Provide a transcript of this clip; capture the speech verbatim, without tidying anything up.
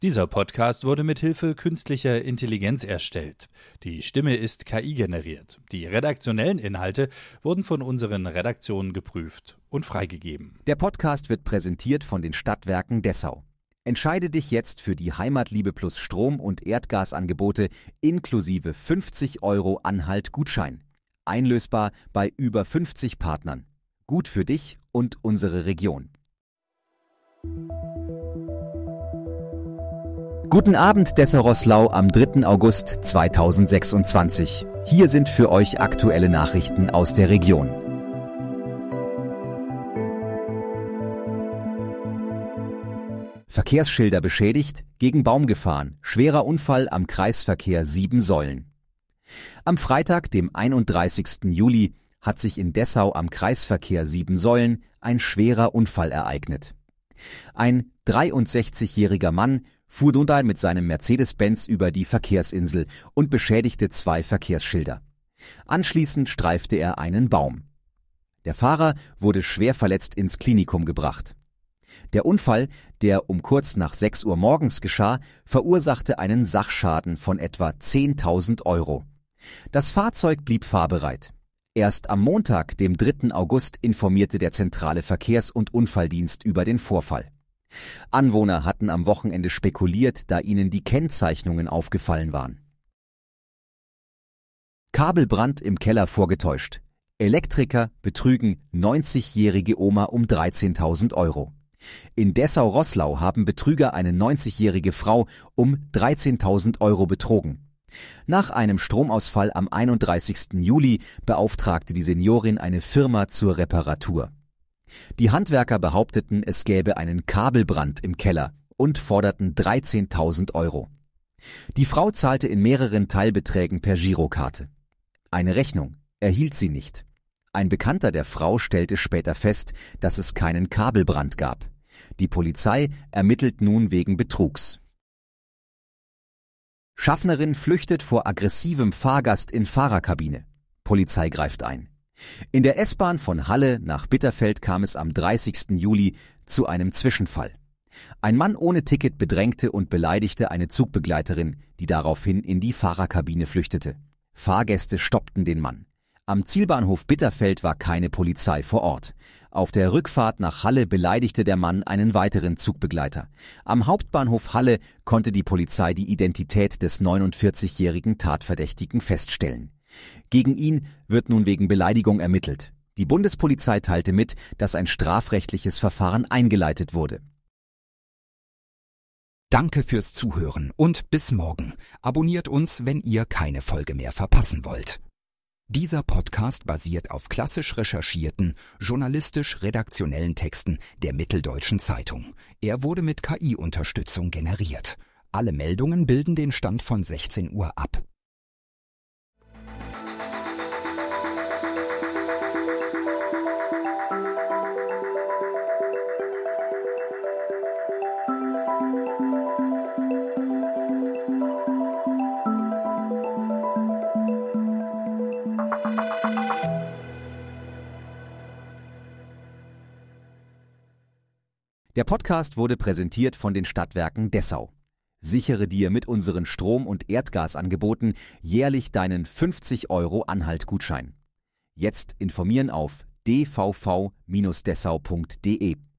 Dieser Podcast wurde mit Hilfe künstlicher Intelligenz erstellt. Die Stimme ist K I generiert. Die redaktionellen Inhalte wurden von unseren Redaktionen geprüft und freigegeben. Der Podcast wird präsentiert von den Stadtwerken Dessau. Entscheide dich jetzt für die Heimatliebe Plus Strom- und Erdgasangebote inklusive fünfzig Euro Anhalt-Gutschein. Einlösbar bei über fünfzig Partnern. Gut für dich und unsere Region. Guten Abend, Dessau-Roßlau am dritten August zweitausendsechsundzwanzig. Hier sind für euch aktuelle Nachrichten aus der Region. Verkehrsschilder beschädigt, gegen Baum gefahren, schwerer Unfall am Kreisverkehr Sieben Säulen. Am Freitag, dem einunddreißigsten Juli, hat sich in Dessau am Kreisverkehr Sieben Säulen ein schwerer Unfall ereignet. Ein dreiundsechzigjähriger Mann fuhr nun mit seinem Mercedes-Benz über die Verkehrsinsel und beschädigte zwei Verkehrsschilder. Anschließend streifte er einen Baum. Der Fahrer wurde schwer verletzt ins Klinikum gebracht. Der Unfall, der um kurz nach sechs Uhr morgens geschah, verursachte einen Sachschaden von etwa zehntausend Euro. Das Fahrzeug blieb fahrbereit. Erst am Montag, dem dritten August, informierte der zentrale Verkehrs- und Unfalldienst über den Vorfall. Anwohner hatten am Wochenende spekuliert, da ihnen die Kennzeichnungen aufgefallen waren. Kabelbrand im Keller vorgetäuscht. Elektriker betrügen neunzigjährige Oma um dreizehntausend Euro. In Dessau-Roßlau haben Betrüger eine neunzigjährige Frau um dreizehntausend Euro betrogen. Nach einem Stromausfall am einunddreißigsten Juli beauftragte die Seniorin eine Firma zur Reparatur. Die Handwerker behaupteten, es gäbe einen Kabelbrand im Keller und forderten dreizehntausend Euro. Die Frau zahlte in mehreren Teilbeträgen per Girokarte. Eine Rechnung erhielt sie nicht. Ein Bekannter der Frau stellte später fest, dass es keinen Kabelbrand gab. Die Polizei ermittelt nun wegen Betrugs. Schaffnerin flüchtet vor aggressivem Fahrgast in Fahrerkabine. Polizei greift ein. In der S-Bahn von Halle nach Bitterfeld kam es am dreißigsten Juli zu einem Zwischenfall. Ein Mann ohne Ticket bedrängte und beleidigte eine Zugbegleiterin, die daraufhin in die Fahrerkabine flüchtete. Fahrgäste stoppten den Mann. Am Zielbahnhof Bitterfeld war keine Polizei vor Ort. Auf der Rückfahrt nach Halle beleidigte der Mann einen weiteren Zugbegleiter. Am Hauptbahnhof Halle konnte die Polizei die Identität des neunundvierzigjährigen Tatverdächtigen feststellen. Gegen ihn wird nun wegen Beleidigung ermittelt. Die Bundespolizei teilte mit, dass ein strafrechtliches Verfahren eingeleitet wurde. Danke fürs Zuhören und bis morgen. Abonniert uns, wenn ihr keine Folge mehr verpassen wollt. Dieser Podcast basiert auf klassisch recherchierten, journalistisch-redaktionellen Texten der Mitteldeutschen Zeitung. Er wurde mit K I-Unterstützung generiert. Alle Meldungen bilden den Stand von sechzehn Uhr ab. Der Podcast wurde präsentiert von den Stadtwerken Dessau. Sichere dir mit unseren Strom- und Erdgasangeboten jährlich deinen fünfzig Euro Anhalt-Gutschein. Jetzt informieren auf d v v Bindestrich dessau punkt de.